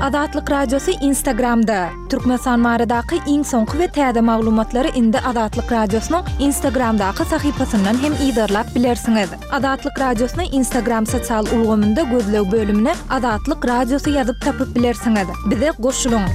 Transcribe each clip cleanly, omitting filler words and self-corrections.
Adatlyk Radiosu Instagramda. Türkmenistan maradaky iň soňky we täze maglumatlary indi Adatlyk Radiosynyň Instagramdaky sahypasyndan hem ýa-da bilersiňiz. Adatlyk Radiosynyň Instagram sosial ulgamynda gözleg bölümine Adatlyk Radiosu ýazyp tapyp bilersiňiz. Bize goşulyň.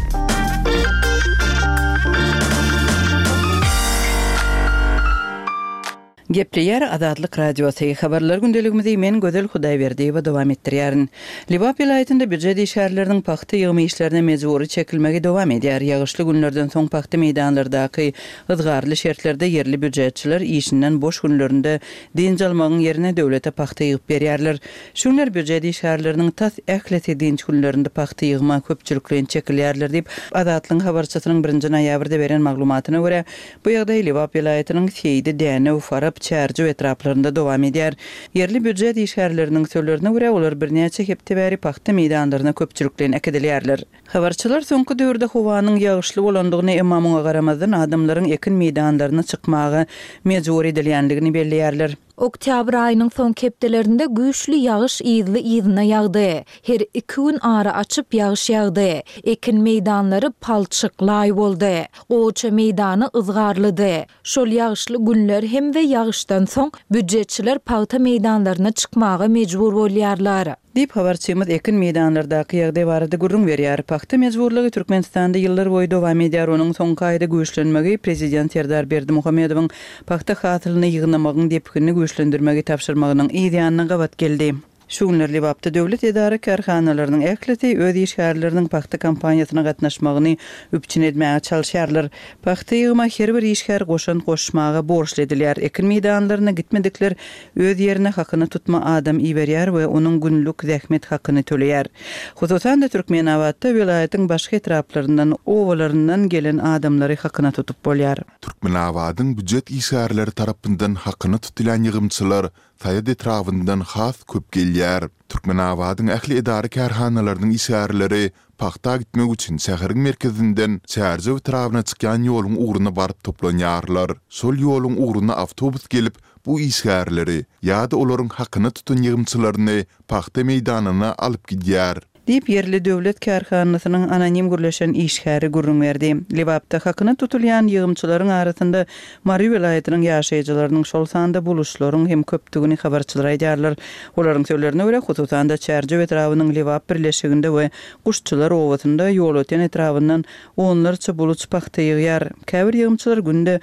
Gepleyer Adatlyk Radiosu habarlar gündeligimizi men Gözel Hudaýberdiýewa dowam etdirýärin. Liwap vilayetinde büdjet işgärleriniň paxta ýygymy işlerine mejburi çekilmegi dowam edýär. Ýagyşly günlerden soň paxta meýdanlardaky ızgarly şertlerde yerli büdjetçiler işinden boş günlerinde dinç almagyň ýerine döwlete paxta ýygyp berýärler. Şunlar büdjet işgärleriniň tas ähleti dinç günlerinde paxta ýygma köpçüliklen çekilýärler diýip Adatlyň habarçysynyň 1-nji noýabrda beren maglumatyna görä bu ýagdaý Liwap vilayetiniň Seydi Däne Ufarap Çärji etraplarında dowam edýär. Yerli büdjet işgärleriniň sözlerine görä olar bir näçe hepde bäri paxta meýdanlaryna köpçüliklen ekidilýärler. Habarçylar soňky döwürde howanyň ýagyşly bolandygyny emmamuňa garamazdan adamlaryň ekin meýdanlaryna çykmagy mejbur edilýändigini belläýärler. Oktyabr aýynyň soňky hepdelerinde güýçli ýagyş ýyzyna ýagdy. Her 2 gün ara açyp ýagyş ýagdy. Ekin meýdanlary palçyklaý boldy. Goça meýdany ızgarlydy. Şol ýagyşly günler hem we ýagyşdan soň büdjetçiler paxta meýdanlaryna çykmagy mejbur bolýarlar. Dip habarçymyz ekin meýdanlardaky ýagdaý barada gurrun berýär. Paxta mejburlygy Türkmenistanda ýyllar boýy dowam edýär. Onuň soňky aýda güýçlenmegi prezident Serdar Berdimuhammedowyň paxta hatyryny ýygnamagyň depkini güýçlendirmegi tapşyrmagynyň ýa-da gabat geldi. Şu günler Liwapda döwlet edara karhanalarynyň ähleti öz işgärleriniň paxta kampaniýasyna gatnaşmagyny üpçün etmäge çalşýarlar. Paxta ýygyma her bir işgär goşan goşmaga borçly edilýär. Ekin meýdanlaryna gitmedikler öz ýerine hakyny tutma adam iberýär we onuň günlük zähmet hakyny töleýär. Hususan da Türkmenawatda vilayetiň başga etraplaryndan owalaryndan gelen adamlary hakyna tutup bolýar. Türkmenawatyň büdjet işgärleri tarapyndan hakyny tutulan ýygymçylar Taýat etrafyndan has köp gelýär. Türkmenawatyň ähli edara karhanalarynyň işgärleri paxta gitmek üçin şäheriň merkezinden Çärji etrawyna çykýan ýoluň uğruna baryp toplanýarlar. Şol ýoluň uğruna awtobus gelip bu işgärleri ýa-da olaryň hakyny tutan ýygymçylaryny paxta meýdanyna alyp gidýär. Dip yerli döwlet karhanasynyň anonim gürleşen işgäri gurrun berdi. Liwapda hakyny tutulýan ýygymçylaryň arasynda Mary vilayetiniň ýaşaýjylarynyň şol sanda buluşlaryň hem köpdigini habarçylar aýdýarlar. Olaryň sözlerine görä hususan da Çärji etrawynyň Liwap birleşiginde we Guşçular owatynda ýol öten etrafyndan onlarça buluç paxta ýygýar. Käbir ýygymçylar günde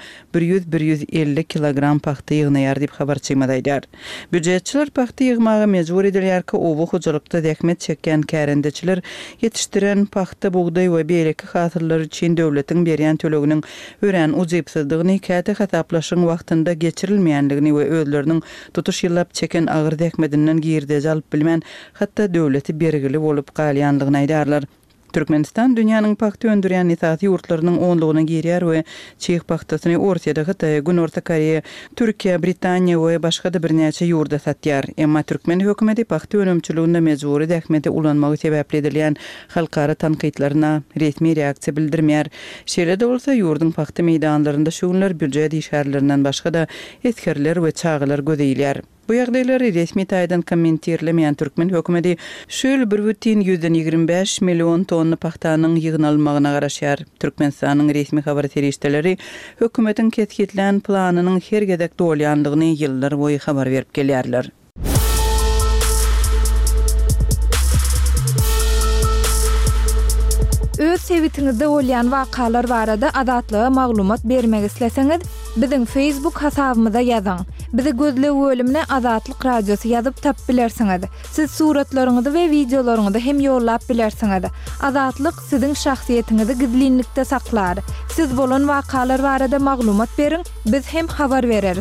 100-150 kilogram paxta ýygnaýar diýip habarçymad aýdýar. Büdjetçiler paxta ýygmaga mejbur edilýär ki, owu hujulukda zähmet çekýän kärendeçiler yetiştiren paxta buğday we beýleki hasyllar üçin döwletiň berýän töleginiň ören uzypsyzdygyny käte hasaplaşyň wagtynda geçirilmeýändigini we özleriniň tutuş ýyllap çeken agyr zähmetinden girdej alyp bilmän hatda döwleti bergili bolup galýandygyny aýdarlar. Türkmenistan dünýäniň paxta öndürýän nisat ýurtlarynyň onlugyny girýär we Çeх paxtasyny Orsiýada, Hytaýa, Gün Orta Koreýa, Türkiýe, Britaniýa we başga-da birnäçe ýurda satýar. Emma Türkmen hökümeti paxta önümçiliginde mejburi zähmete ulanmagy sebäpli edilýän halkara tanqidlaryna resmi reaksiýa bildirmär. Şeýle-de bolsa ýurdun paxta meýdanlarynda şu günler büdjet işgärlerinden başga-da eskerler we çagylar gözeýilýär. Bu ýagdaýlary resmi taýdan kommentirlemeýän Türkmen hökümeti şöyle 1,25 million tonna paxtanyň ýygnalmagyna garaşýar. Türkmenistanyň resmi habar serişdeleri hökümetiň ketkitlän planynyň her gedek dolýandygyny ýyllar boýy habar berip gelýärler. Öz sebitiňizde bolýan wakalar barada adatlyga maglumat bermek isleseňiz, biziň Facebook hasabymyza ýazyň. Bizi gözle bölümine Adatlyk Radiosu ýazyp tap bilersiňiz. Siz suratlaryňyzy we videolaryňyzy hem ýollap bilersiňiz. Adatlyk siziň şahsiýetiňizi gizlinlikde saklar. Siz bolan wakalar barada maglumat beriň, biz hem habar bereriz.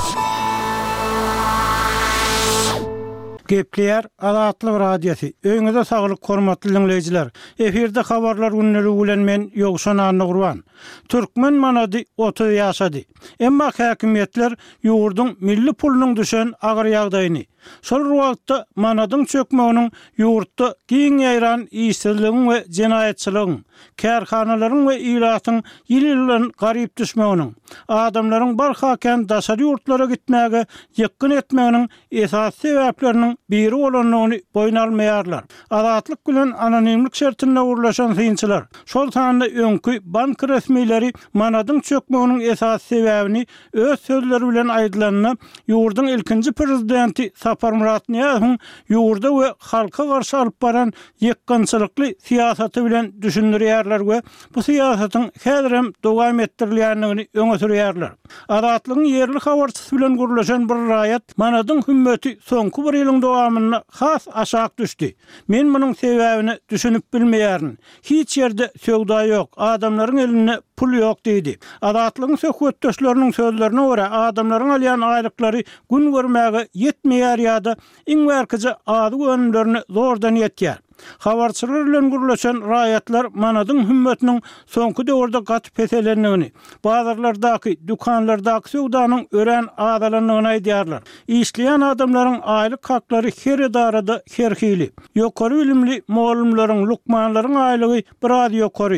Gepleyer Adatlyk Radiosu. Öňüňizde saglyk hormatly dinleýijiler. Eferde habarlar günleri bilen men Ýogşan Anygurban. Türkmen manady 30 ýaşady. Emma häkimetler ýurdun milli pulunyň düşen agyr ýagdaýyny Şol wagtda manadyň çökmeginiň ýurtda giň ýaýran işsizligiň we jenayetçiligiň, kärhanalaryň we ýylatyň ýylylan garyp düşmeginiň, adamlaryň barhaken daşary ýurtlara gitmäge ýekyn etmeginiň esas sebäpleriniň biri bolanyny boyun almaýarlar. Azatlyk bilen anonimlik şertinde uğurlaşan synçylar şol sanda öňkü bank resmileri manadyň çökmeginiň esas sebäbini öz sözleri bilen aýdylanyna ýurdun ilkinji prezidenti Sapar Murat Niýazowyň ýurda we halka garşy alyp baran ýekgançylykly siýasaty bilen düşündirýärler we bu siýasatyň häzirem dowam etdirilýändigini öňe sürýärler. Azatlygyň ýerli habarçysy bilen gurulaşan bir raýat manadyň hümmmeti soňky bir ýylyň dowamyna has aşak düşdi. Men munyň sebäbini düşünüp bilmeýärin. Hiç ýerde söwda ýok, adamlaryň elinde pul ýok diýdi. Azatlygyň söhbetdeşleriniň sözlerine görä adamlaryň alýan aýlyklary gün görmäge ýetmeýär ýa-da iň wärkije ady önümlerini zordan ýetýär. Habarçylar bilen gurulaşan raýatlar manadyň hümmetiniň soňky döwürde gaty peselendigini, bazarlardaky, dukanlardaky söwdanyň ören adalanlygyny aýdýarlar. Işleýän adamlaryň aýlyk haklary her edarada herhili. Ýokary bilimli muallimlaryň, lukmanlaryň aýlygy biraz ýokary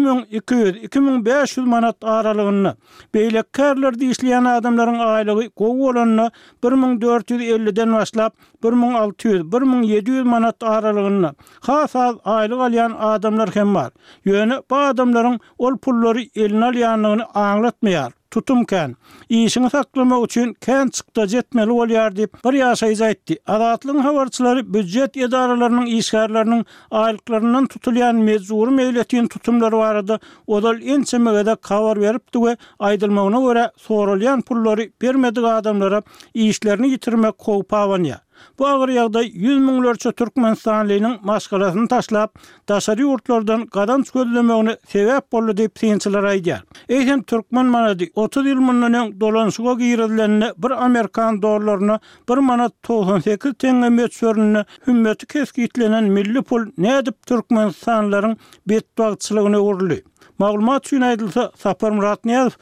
2200-2500 manat aralygyny, beýlekärlerde işleýän adamlaryň aýlygy gowy bolanyna 1450-den başlap 1600-1700 manat aralygyny hasaz aýlyk alýan adamlar hem bar. Ýöne bu adamlaryň ol pullary eline alýanlygyny aňlatmaýar. Tutumken, işini saklamak üçin kän çykda jetmeli bolýar diýip bir ýaşaýjy aýtdy. Azatlygyň habarçylary büdjet edaralarynyň işgärleriniň aýlyklaryndan tutulýan mejbur meýletin tutumlary barada odal ençemegede kabar beripdi we aýdylmagyna görä soralýan pullary bermedik adamlara işlerini ýitirmek howpawanýa. Bu agyr ýagdaý 100 miňlerçe türkmenstanlynyň maşgalasyny taşlap, daşary ýurtlardan gadanç gözlemegine sebäp boldy diýip synçylar aýdýar. Eýsem türkmen manady 30 ýyl mundan dolanşyga girilende bir Amerikan dollaryna 1 manat 98 tenge meçörüne hümmeti keskitlenen milli pul nädip türkmenstanlaryň betbagçylygyna uğurly. Maglumat üçin aýdylsa, Sapar Murat Niýazow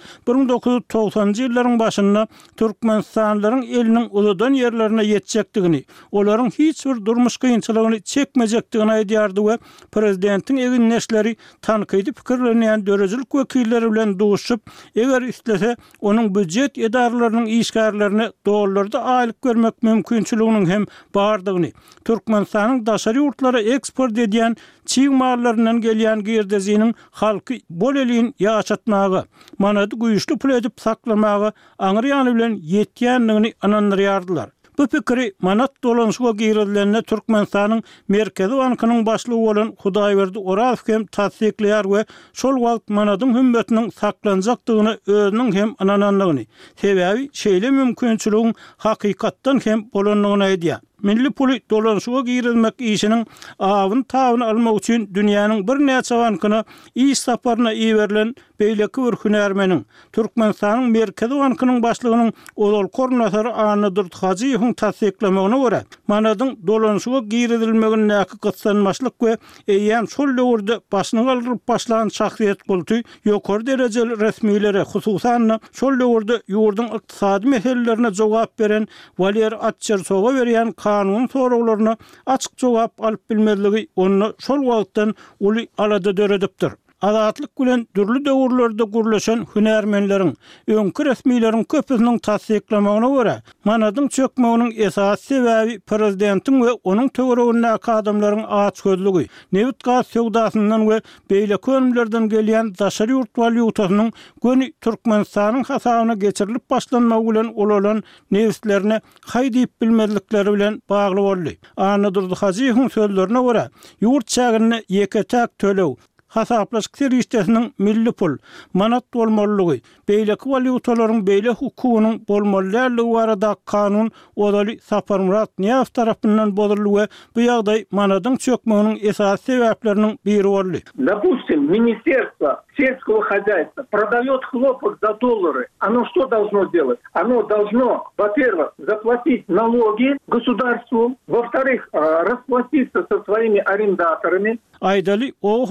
1990-njy ýyllaryň başynda türkmenstanlaryň eliniň uzadan ýerlerine ýetjekdigini, olaryň hiç bir durmuş kynçylygyny çekmejekdigini aýdýardy we prezidentiň eginleşleri tankydy pikirlenýän dörejilik wekilleri bilen duşup, eger istlese onuň büdjet edaralarynyň işgärlerini dolarlarda aýlyk görmek mümkinçiliginiň hem bardygyny, Türkmenistanyň daşary ýurtlara eksport edýän çiň mallaryndan gelýän girdeziniň halky bol elin ýaşatmagy, manady güýçli pul edip saklamagy aňyrýany bilen ýetýändigini anandyrýardylar. Bu pikiri manat dolanşyga girilende Türkmenistanyň Merkezi Bankynyň başlygy bolan Hudaýberdi Orazow hem tasdikleýär we şol wagt manadyň hümmetiniň saklanjakdygyny özüniň hem anananlygyny, sebäbi şeýle mümkinçiligiň hakykatdan hem bolanlygyny aýdýar. Milli puly dolanşyga girilmek işiniň awyn tawyny almak üçin dünýäniň bir näçe bankyna iş saparyna iýerilen beýleki bir hünärmeniň Türkmenistanyň Merkezi Bankynyň başlygynyň odal koordinatary Anadol Hajiýewiň tasdiklamagyna görä, manadyň dolanşyga girilmegine näki gyssanmaçlyk we eýen şol döwürde başyny galyryp başlan şahsiýet boldy, ýokary derejeli resmiýlere hususan şol döwürde ýurdun ykdysady meselelerine jogap beren Valer Atçersowa berýän kanun soraglaryna açyk jogap alyp bilmezligi onu şol wagtdan uly alada döredipdir. Azatlyk bilen dürli döwürlerde gurulaşan hünärmenleriň, öňkü resmiýleriň köpüsiniň tasdiklamagyna görä, manadyň çökmeginiň esas sebäbi prezidentiň we onuň töweregindäki adamlaryň aç gözlügi, newit gaz söwdasyndan we beýleki önümlerden gelýän daşary ýurt walyutasynyň göni Türkmenistanyň hasabyna geçirilip başlanmagy bilen olan newitlerine haýdyp bilmezlikleri bilen bagly boldy. Anadol Hajiýewiň sözlerine görä, ýurt çägine ýeketäk tölew, hasaplaşyk serişdesiniň milli pul, manat bolmalygy, beýleki walyutalaryň beýle hukugynyň bolmalylygy barada kanun odaly Sapar Murat Niýazow tarapyndan bozuldy we bu ýagdaý manadyň çökmeginiň esas sebäpleriniň biri boldy. Допустим, Министерство сельского хозяйства продает хлопок за доллары. Оно что должно делать? Оно должно, во-первых, заплатить налоги государству, во-вторых, расплатиться со своими арендаторами. Aýdaly o huzurluk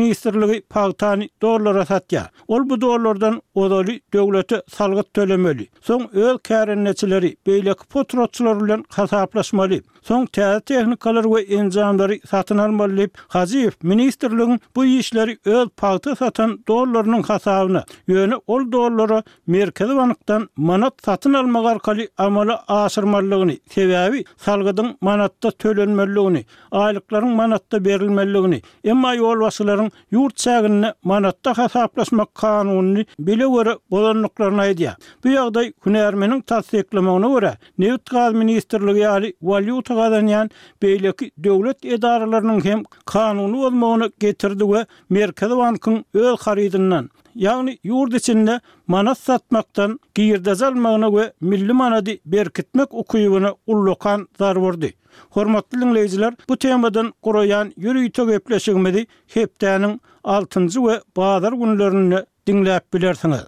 ministerligi pagtany dollara satýar. Ol bu dollardan odaly döwlete salgyt tölemeli. Soň öz kärenneçileri beýleki potrotçular bilen hasaplaşmaly. Soň täze tehnikalar we enzamlary satyn almaly. Hajiýew ministerligiň bu işleri öz pagta satan dollarynyň hasabyna, ýöne ol dollara Merkezi Bankdan manat satyn almak arkaly amala aşyrmalygyny, sebäbi salgydyň manatda tölenmeliligini, aýlyklaryň manatda berilmeliligini, emma ýol başlaryň ýurt çägine manatda hasaplaşmak kanunyny bile görä bolanlyklaryny aýdýar. Bu ýagdaý hünärmeniň tasdiklemegine görä Neft gaz ministerligi ýaly valyuta gazanýan beýleki döwlet edaralarynyň hem kanuny bolmagyny getirdi we Merkezi Bankyň öz harydynyň, ýagny ýurt içinde manat satmaktan giýirde almagyna we milli manady berkitmek ukybyny ullakan zarwardy. Hormatly dinleýijiler, bu temadan guraýan ýürüýte gepleşigimizi hepdäniň 6-njy we bazar günlerini dinläp bilersiňiz.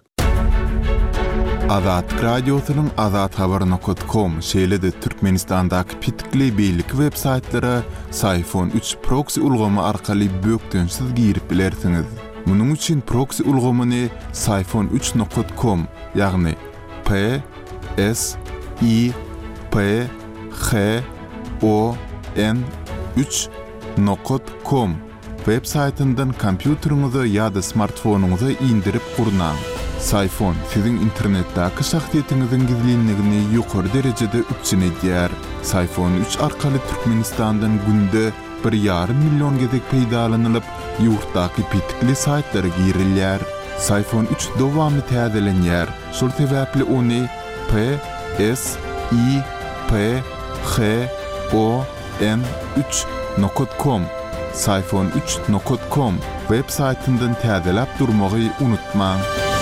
Azat Radyosu'nun azathabar.com şeýlede Türkmenistandaky pitikli beýlik web saytlara Sayfon 3 proxy ulgamy arkaly bökdönsiz girip bilersiňiz. Munuň üçin proxy ulgamyny sayfon3.com ýagny sayfon3.com web saytyndan kompýuteriňize ýa-da smartfonuňyza indirip gurnaň. Sayfon sizin internetdäki şahsiýetiňiziň gizlinligini ýokary derejede üçin edýär. Sayfon 3 arkaly Türkmenistandan günde 1,5 milyon gezek peýdalanylyp, ýurtdaky pitikli saytlara girilýär. Sayfon 3 dowamly täzelenýär. Şol sebäpli ony sayfon3.com sayfon3.com web saytyndan täzelep durmagy unutmaň.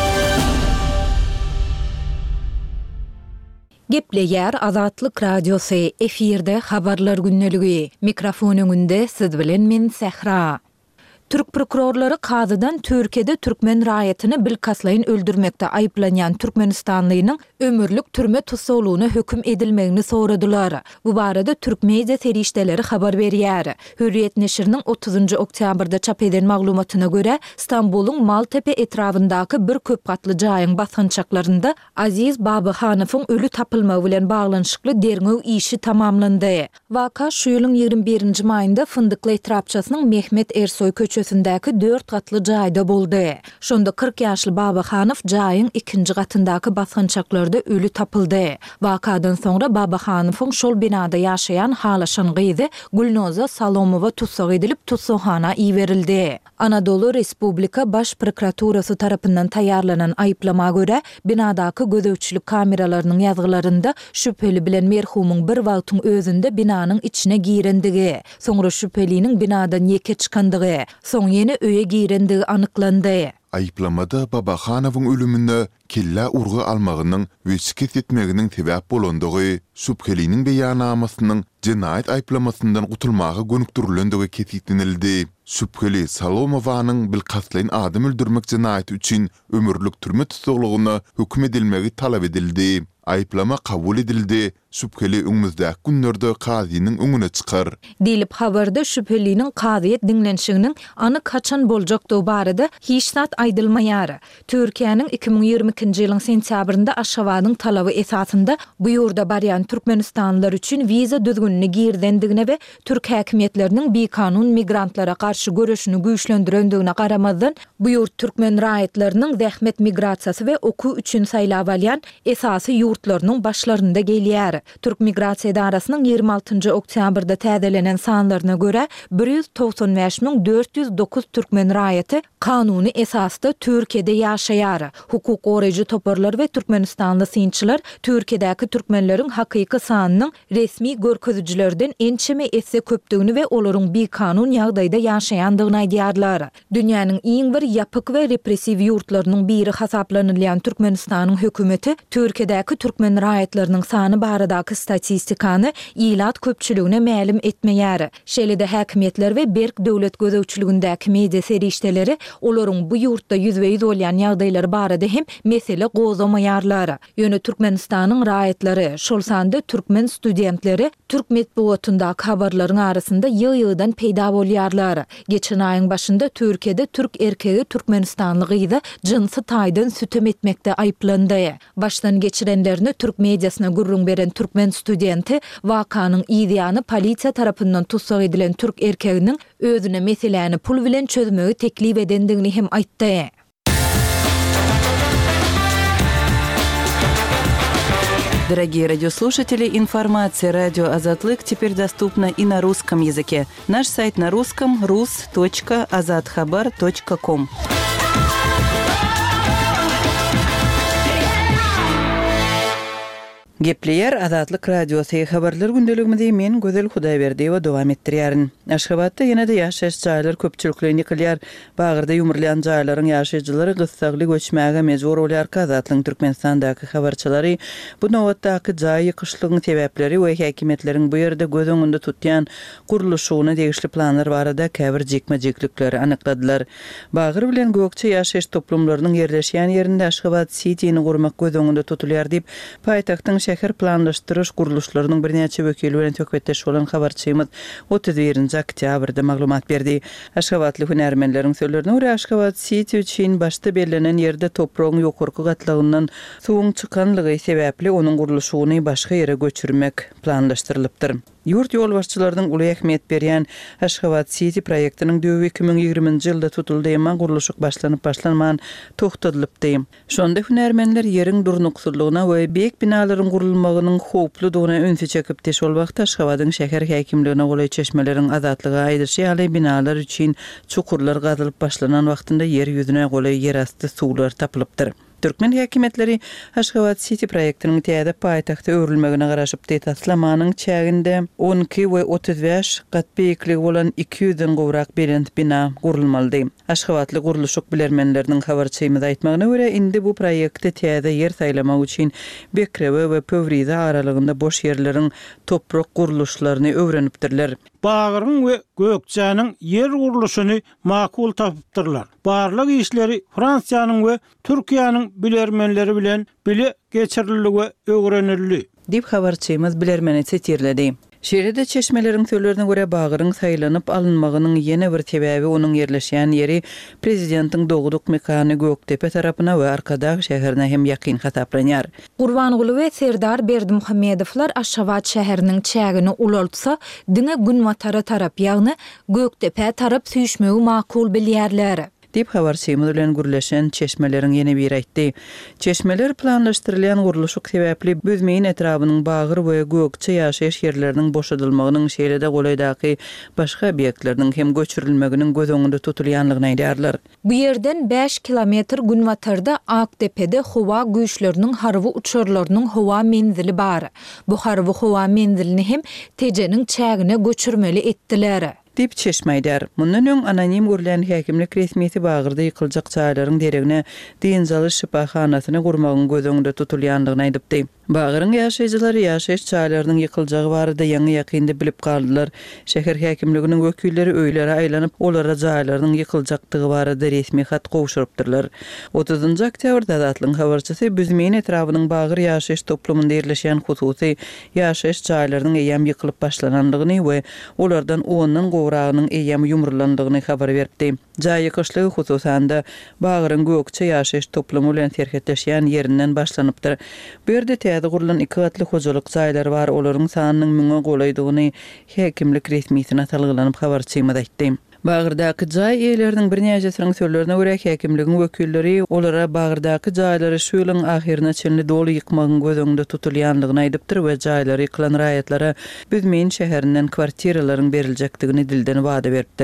Gepleýär Azatlyk Radiosu efirde habarlar günneligi. Mikrofon öňünde siz bilen men Sehra. Türk prokurorlary kazydan Türkiýede türkmen raýatyny bilkaslaýyn öldürmekde aýplanýan Türkmenistanlynyň ömürlük türme tutsalygyna höküm edilmegini soradylar. Bu barada Türk media serişdeleri habar berýär. Hürriyet neşriniň 30 oktýabrda çap eden maglumatyna görä, Istanbulyň Maltepe etrawyndaky bir köp gatly jaýyň basgynçaklarynda Aziz Babaxanowyň ölü tapylmagy bilen baglanyşykly derňöw işi tamamlandy. Waka şu ýylyň 21-nji maýynda Fındykly etrapçasynyň Mehmet Ersoy köçesindäki 4 gatly jaýda boldy. Şonda 40 ýaşly Babaxanow jaýyň 2-nji gatyndaky basgynçaklarda ölü tapyldy. Wakadan soňra Babaxanowyň şol binada ýaşaýan halaşan gyzy Gulnoza Salomowa tutsak edilip tutsakxana iýerildi. Anadolu Respublika Baş Prokuraturasy tarapyndan taýýarlanan aýplama görä, binadaky gözewçilik kameralarynyň ýazgylarynda şüpheli bilen merhumyň bir wagtyň özünde binanyň içine girendigi, soňra şüpheliniň binadan ýeke çykandygy, soň ýene öýe girendigi anyklandy. Aýplamada Babaxanowyň ölümine kella urgy almagynyň we şikayet etmeginiň sebäp bolandygy, şüpheliniň beýannamasynyň jinayet aýplamasyndan gutulmagy gönükdürilendigi kesitlenildi. Şüpheli Salomowanyň bilkaslaýyn adam öldürmek jinayeti üçin ömürlük türme tutuklugyna hökm edilmegi talap edildi. Aýplama kabul edildi. Şüpheli öňümüzdäki günlerde kazynyň öňüne çykar. Dilip habarda şüpheliniň kazyet dinlenşiginiň anyk kaçan boljakdygy barada hiç zat aýdylmaýar. Türkiýanyň 2022-nji ýylyň sentýabrynda Aşgabatyň talaby esasında bu ýurda barýan Türkmenistanlylar üçin viza düzgünlüğüne girdendigine we Türk häkimetleriniň bekanun migrantlara karşı görüşini güýçlendirendigine garamazdan bu ýurt türkmen raýatlarynyň zähmet migrasiýasy we oku üçin saýlap alýan esasy ýurtlarynyň başlarynda gelýär. Türk Migrasiýa Idarasynyň 26 oktýabrda täzelenen sanlaryna görä 195.409 türkmen raýaty kanuny esasda Türkiýede ýaşaýar. Hukuk goraýjy toparlar we Türkmenistanly synçylar Türkiýedäki türkmenleriň hakyky sanynyň resmi görkezijlerden ençeme esse köpdigini we olaryň bir kanun ýagdaýda ýaşaýandygyny aýdýarlar. Dünýäniň iň bir ýapyk we repressiw ýurtlarynyň biri hasaplanylýan Türkmenistanyň hökümeti Türkiýedäki türkmen raýatlarynyň sany barada dünýadaky statistikany ilat köpçüligine ma'lum etmeýär. Şeýle-de häkimetler we berk döwlet gözegçiligindäki media serişdeleri olaryň bu ýurtda ýüzbeýiz bolýan ýagdaýlary barada hem mesele gozamaýarlar. Ýöne Türkmenistanyň raýatlary, şol sanda türkmen studentleri türk medeniýetinde habarlaryň arasynda ýygy-ýygydan peýda bolýarlar. Geçen aýyň başynda Türkiýede türk erkegi Türkmenistanlygyda jinsy taýdan sütem etmekde aýplandy. Başdan geçirenlerini türk mediasyna gurrun beren türkmen studenti wakanyň ýa-da polisiýa tarapyndan tutsak edilen türk erkeginiň özüne meseleni pul bilen çözmegi teklip edendigini hem aýtdy. Дорогие радиослушатели, информация «Радио Азатлык» теперь доступна и на русском языке. Наш сайт на русском – rus.azatxabar.com. Gepleyer Azatlyk radiosu habarlar gündeligimizde men Gözel Hudaýberdiýewa dowam etdirýärin. Aşgabatda ýene-de ýaşaş jaýlar köpçüliklerini kılýar. Bagyrda ýumurlayan jaýlaryň ýaşaýjylary gyssagly göçmäge mejbur bolýar. Azatlyň Türkmenistandaky habarçylary bu nowatdaky jaý ýykyşlygyň sebäpleri we häkimetleriň bu ýerde göz öňünde tutýan guruluşyna degişli planlar barada käbir jekme-jeklikleri anykladylar. Bagyr bilen gökçe ýaşaýyş toplumlarynyň ýerleşýän ýerinde Aşgabat Cityni gurmak göz öňünde tutulýar diýip paýtagtyň şäher planlaşdyryş guruluşlarynyň bir näçe wekili bilen tökbetdeş bolan habarçymyz 31 oktýabrda maglumat berdi. Aşgabatly hünärmenleriň sözlerine görä Aşgabat City üçin başda belirlenen ýerde topragyň ýokurky gatlygyndan suwuň çykanlygy sebäpli onuň guruluşyny başga ýere göçürmek planlaşdyrylypdyr. Yurt yol başçılarının uly ähmiýet berýän Aşgabat City proýektiniň döwü 2020-nji ýylda tutuldy, emma guruluşyk başlanyp başlanman togtadylypdy. Şonda hünärmenler ýeriň durnuksyzlygyna we beýik binalaryň gurulmagynyň howpludygyna öňse çekip teş bol wagtda Aşgabatyň şäher häkimligine goly çeşmeleriň azatlygy aýdyşy ýaly binalar üçin çukurlar gazylyp başlanan wagtynda ýer ýüzüne goly ýerasty suwlar tapylypdyr. Türkmen häkimetleri Aşgabat City proýektiniň täze paýtagta öwrülmegine garaşyp taslamanyň çäginde 12 we 35 gat beýikligi bolan 200-den gowrak belent bina gurulmaly. Aşgabatly guruluşyk bilermenleriniň habarçymyza aýtmagyna görä indi bu proýektde täze ýer saýlamak üçin Bekrebe we Pövrize aralygynda boş ýerleriň toprak guruluşlaryny öwrenipdirler. Bagyryň we Gökçäniň yer guruluşyny makul tapypdyrlar. Barlyk işleri Fransiýanyň we Türkiýanyň bilermenleri bilen bile geçirildi we öwrenildi diýip habarçymyz bilermeni çetirledi. Şeýle-de çeşmeleriň sözlerine görä bagyryň saýlanyp alınmagynyň ýene bir sebäbi onuň ýerleşýän ýeri prezidentiň doguduk mekany Göktepe tarapyna we Arkadag şäherine hem ýakyn hasaplanýar. Gurbanguly we Serdar Berdimuhammedowlar Aşgabat şäheriniň çägini ulaltsa, diňe Günmatara tarap ýagny Göktepe tarap süýşmegi makul bilýärler. diýip habarçymyz bilen gürleşen çeşmeleriň ýene bir aýtdy. Çeşmeler planlaşdyrylýan guruluşyk sebäpli büzmeýin etrabynyň bagyr we gökçe ýaşaýyş ýerleriniň boşadylmagynyň şeýle-de golaýdaky başga obýektleriniň hem göçürilmeginiň göz öňünde tutulýanlygyny aýdýarlar. Bu ýerden 5 kilometr Günmatarda Aktepe'de howa güýçleriniň harby uçurlarynyň howa menzili bar. Bu harby howa menzilini hem tejeniň çägine göçürmeli etdiler. Dip çeşmeýdär. Mundan öň anonim görülen häkimlik resmiýeti bagyrda ýykyljak jaýlaryň deregine diýinjaly şifahanasyny gurmagyň göz öňünde tutulýanlygyny aýdypdy. Bagyryň ýaşaýjylary ýaşaýyş jaýlarynyň ýykyljagy barada ýaňy ýakynda bilip galdylar. Şäher häkimliginiň wekilleri öýlere aýlanyp olara jaýlarynyň ýykyljakdygy barada resmi hat gowşurypdyrlar. 30-njy oktýabrda Azatlyň habarçysy büzmeýin etrabynyň bagyr ýaşaýyş toplumynda ýerleşýän hususy ýaşaýyş jaýlarynyň eýam ýykylyp başlananlygyny we olardan 10-nyň gowragynyň eýam ýumurlandygyny habar berdi. Jaý ýykyşlygy hususanda bagyryň gökçe ýaşaýyş toplumy bilen terhetleşýän ýerinden başlanypdyr. Bu ýerde täze gurulan 2 gatly hojalyk jaýlary bar, olaryň sanynyň müňe golaýdygyny häkimlik resmiýetine talgylanyp habarçymyz aýtdy. Bagyrdaky jaý eýleriniň bir näjesiniň sözlerine görä häkimligiň wekilleri olara bagyrdaky jaýlary şu ýylyň ahyrına çenli doly ýykmagyň göz öňünde tutulýanlygyny aýdypdyr we jaýlary ýykylan raýatlara büzmeýin şäherinden kwartiralaryň beriljakdygyny dilden wada beripdir.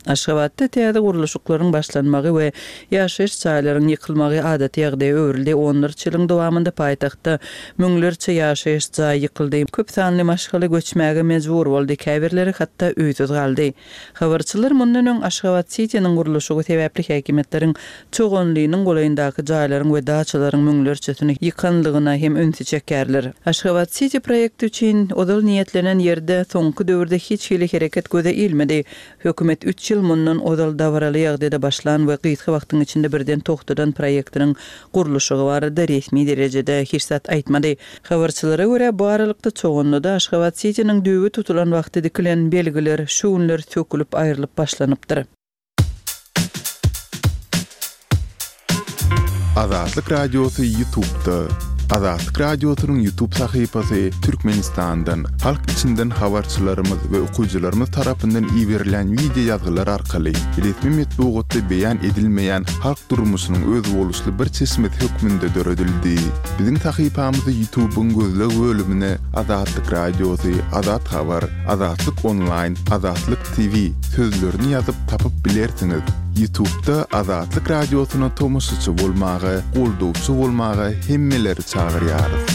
Aşgabatda täze guruluşyklaryň başlanmagy we ýaşaýyş çaýlarynyň ýykylmagy adaty ýagdaýa öwrildi. 14 ýylyň dowamında paýtagtda müňlerçe ýaşaýyş çaý ýykyldy. Köp sanly maşgaly göçmäge mejbur boldy. Käbirleri hatda öýsüz galdy. Habarçylar mundan öň Aşgabat City'niň guruluşy sebäpli häkimetleriň çoğunlygynyň golaýyndaky jaýlaryň we daçalaryň müňlerçesini ýykanlygyna hem öňsü çekerler. Aşgabat City proýekti üçin odal niýetlenen ýerde soňky döwürde hiç hili hereket göze ilmedi. Hökümet 3 ýyl mundan odal dawraly ýagdaýda başlan we gysga wagtyň içinde birden togtadan proýektiniň guruluşy barada resmi derejede hiç zat aýtmady. Habarçylara görä bu aralykda çoğunlukda Aşgabat City'niň düýbi tutulan wagty dikilen belgiler şu günler sökülüp aýrylyp başlanypdyr. Azatlyk Radiosu YouTube'da. Azatlyk Radiosu'nun YouTube sahypasy Türkmenistan'dan, halk içinden habarçylarymyz we okuyjylarymyz tarapyndan iýerilen video ýazgylar arkaly resmi metbuatda beýan edilmeýän halk durmuşynyň öz boluşly bir çeşmet hökmünde döredildi. Biziň sahypamyzy YouTube'un gözleg bölümine Azatlyk Radiosu, Azat Habar, Azatlyk Online, Azatlyk TV sözlerini ýazyp tapyp bilersiňiz. YouTube'da Azatlyk Radiosu'na tomoşçy bolmagy, goldowçy bolmagy hemmeleri çağırýarys.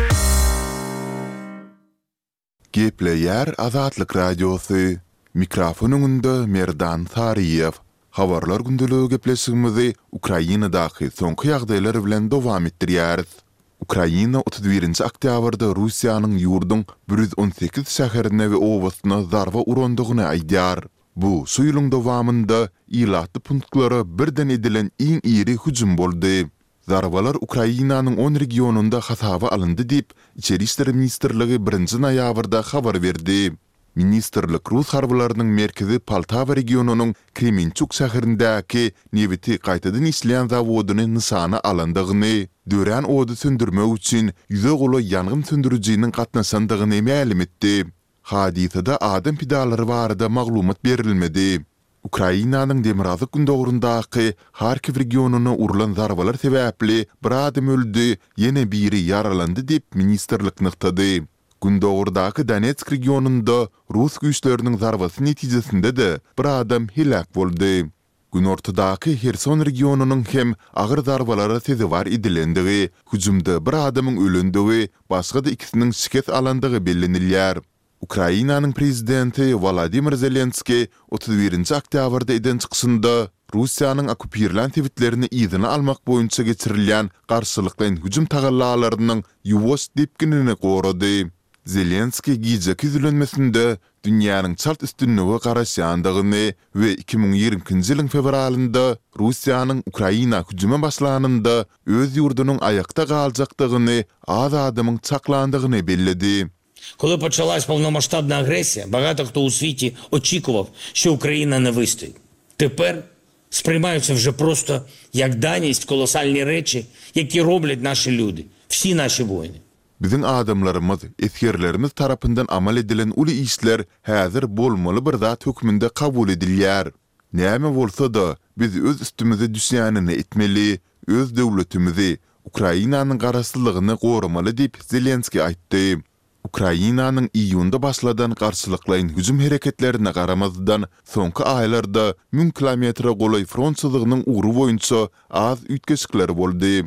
Gepleýär Azatlyk Radiosu. Mikrofon öňünde Merdan Tariýew. Habarlar gündeligi gepleşigimizi Ukrainadaky soňky ýagdaýlar bilen dowam etdirýäris. Ukraina 31 oktýabrda Russiýanyň ýurdun 118 şäherine we owasyna zarba urandygyny aýdýar. Bu suýlyň dowamında ýylatly punktlara birden edilen iň iri hüjüm boldy. Zarbalar Ukrainanyň 10 regionunda hasaba alındy diýip Içeri işler ministrligi 1-nji noýabrda habar berdi. Ministrlik Rus harbylarynyň merkezi Poltava regionunyň Kremenchuk şäherindäki nebeti gaýtadan işleýän zawodyny nysana alandygyny, dören odu söndürmek üçin ýüze goly ýangyn söndürüjiniň gatnaşandygyny ma'lum etdi. Hadisede adam pidalary barada maglumat berilmedi. Ukrainanyň Demirazlyk gündogrundaky Harkiv regionuny urulan zarbalar sebäpli bir adam öldü, ýene biri yaralandy diýip ministrlik nyktady. Gündogurdaky Donetsk regionunda Rus güýçleriniň zarbasy netijesinde de bir adam helak boldy. Günortadaky Herson regionunyň hem agyr zarbalara sezebar edilendigi, hüjümde bir adamyň ölendigi, başga da ikisiniň şiket alandygy bellenilýär. Ukrainanyň prezidenti Volodymyr Zelenski 31 oktýabrda eden çyksynda Russiýanyň okupirlan tewitlerini ýygyny almak boýunça geçirilýän garşylykly hüjüm tagallalarynyň ýuwos depkinini gorady. Zelenski giýje küzülenmesinde dünýäniň çalt üstünlügi garaşýandygyny we 2020-nji ýylyň fevralynda Russiýanyň Ukraina hüjüme başlananda öz ýurdunyň aýakda galjakdygyny, az adamyň çaklandygyny belledi. Коли почалась повномасштабна агресія, багато хто у світі очікував, що Україна не вистоїть. Тепер сприймаються вже просто як даність колосальні речі, які роблять наші люди, всі наші воїни. Biziň adamlarymyz, eskerlerimiz tarapyndan amal edilen uly işler häzir bolmaly bir zat hökmünde kabul edilýär. Näme bolsa da biz öz üstümize düşýänini etmeli, öz döwletimizi, Ukrainanyň garaşsyzlygyny goramaly diýip Zelenski aýtdy. Ukrainanyň iýunda başladan garşylyklaryň hüjüm hereketlerine garamazdan soňky aýlarda 1000 kilometre golay frontçylygynyň uğru boýunça az ütgeşikler boldy.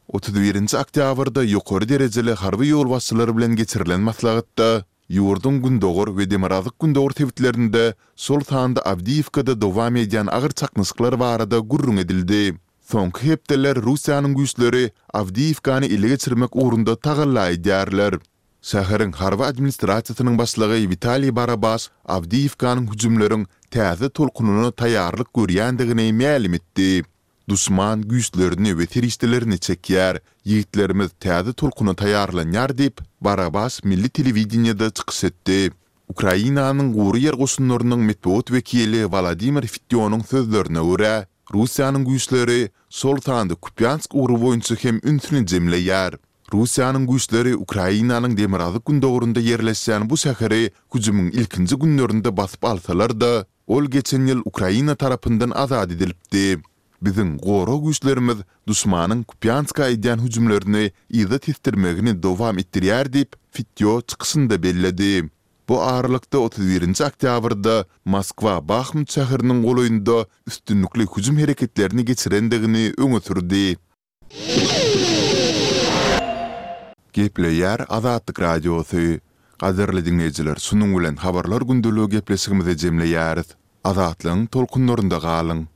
31 oktýabrda ýokary derejeli harby ýol başçylary bilen geçirilen maslahatda ýurdun Gündogor we Demirazlyk Gündogor tewitlerinde sol tanda Avdiivkada dowam edýän agyr çaknysyklar barada gurrun edildi. Soňky hepdeler Russiýanyň güýçleri Avdiivkany ele geçirmek ugrunda tagalla edýärler. Şäheriň harby administrasiýasynyň başlygy Vitaliy Barabas Avdiivkanyň hüjümleriň täze tolkunyna taýýarlyk görýändigini ma'lum etdi. Dusman güýçlerini we teristlerini çekýär, ýigitlerimiz täze tolkuny taýýarlanýar diýip Barabas milli telewizionyada çykyş etdi. Ukrainanyň gowy ýer goşunlarynyň metbuat wekili Volodymyr Fityonyň sözlerine görä, Russiýanyň güýçleri sol tanda Kupyansk uğru boýunça hem ünsüni jemleýär. Russiýanyň güýçleri Ukrainanyň Demirazlyk gündogrunda ýerleşýän bu şäheri hüjümüň ilkinji günlerinde basyp alsalar da, ol geçen ýyl Ukraina tarapyndan azad edilipdi. Biziň goro güýçlerimiz duşmanyň Kupyanska edýän hüjümlerini ýyda testirmegini dowam etdirýär diýip Fityo çykysynda belledi. bu aralıkta 31. oktyabrda Moskva Bakhmut şäheriniň goýunda üstünlikli hüjüm hereketlerini geçirendigini öňe sürdi. Gepleýär Azatlyk Radiosy. Gaderli dinleýijiler, şunuň bilen habarlar gündeligi gepleşigimizi jemleýäris. Azatlygyň tolkunlarynda galyň.